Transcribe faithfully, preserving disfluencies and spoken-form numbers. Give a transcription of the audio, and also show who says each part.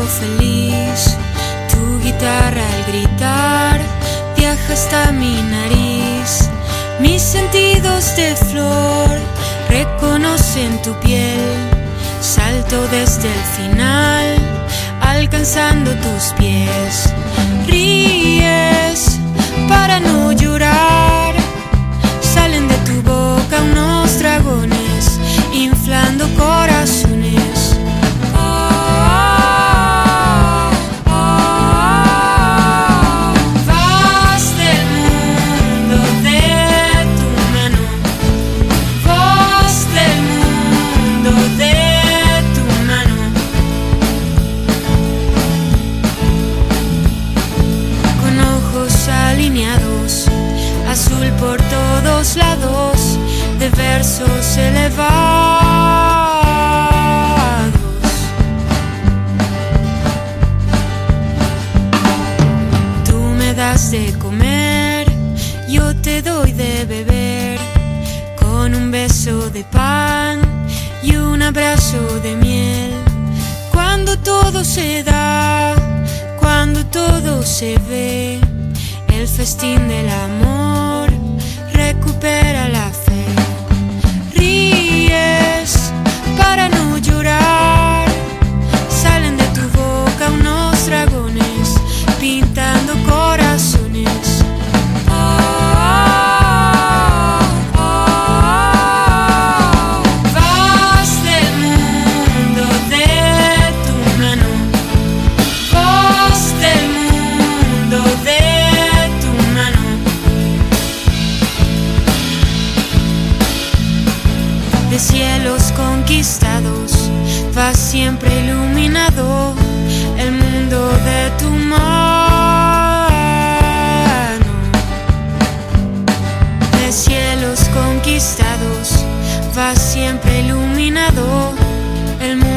Speaker 1: feliz. Tu guitarra al gritar viaja hasta mi nariz. Mis sentidos de flor reconocen tu piel. Salto desde el final, alcanzando tus pies. Ríes para no llorar. Salen de tu boca unos dragones, inflando corazones. Azul por todos lados, de versos elevados. Tú me das de comer, yo te doy de beber, con un beso de pan y un abrazo de miel. Cuando todo se da, cuando todo se ve, el festín del amor recupera la fe. Ríes para no llorar. Salen de tu boca unos dragones, pintando corazones. De cielos conquistados, vas siempre iluminado, el mundo de tu mano. De cielos conquistados, vas siempre iluminado, el mundo